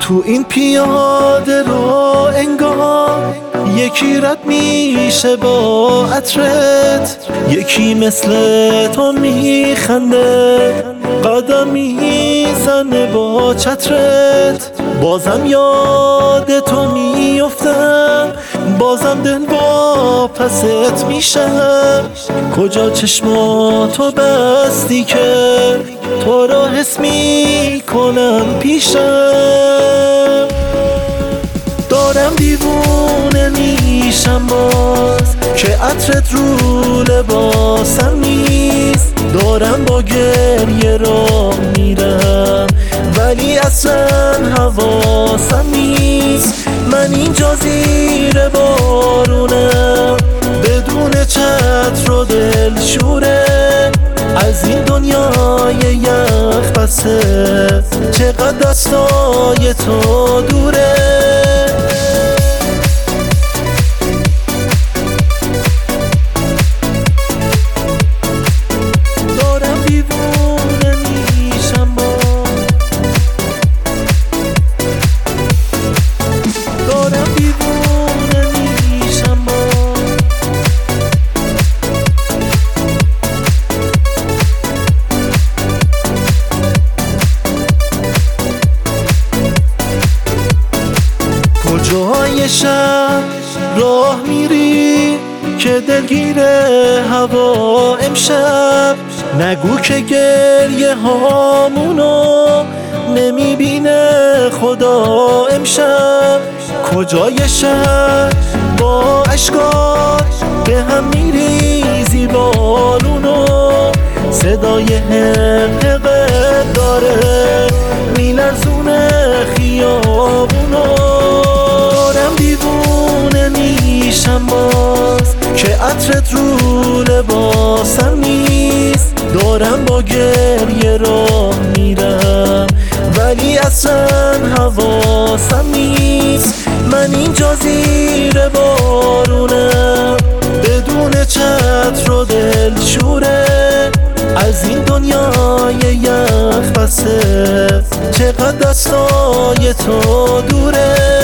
تو این پیاده رو انگار یکی رد میشه با عطرت، یکی مثل تو میخنده قدم میزنه با چترت. بازم یاد تو میفتم، بازم دل با پست میشم. کجا چشماتو بستی که تو را حس میکنم پیشم. دارم دیوونه میشم باز که عطرت رو لباسم نیست. دارم با گریه راه میرم ولی اصلا حواسم نیست. من اینجا زیر بارونم بدون چتر و دلشوره. از این دنیای یخ بسته چقدر دستای تو دوره. کجای شب راه میری که دلگیر هوا امشب؟ نگو که گریه هامونو نمیبینه خدا امشب. کجای شب با اشکات به هم میریزی بارونو؟ صدای حقیقت داره میلرزونه خیابونو. باز که عطرت رو لباسم نیست. دارم با گریه راه میرم ولی اصلا حواسم نیست. من اینجا زیر بارونم بدون چتر و دلشوره. از این دنیای یخ بسته چقدر دستای تو دوره.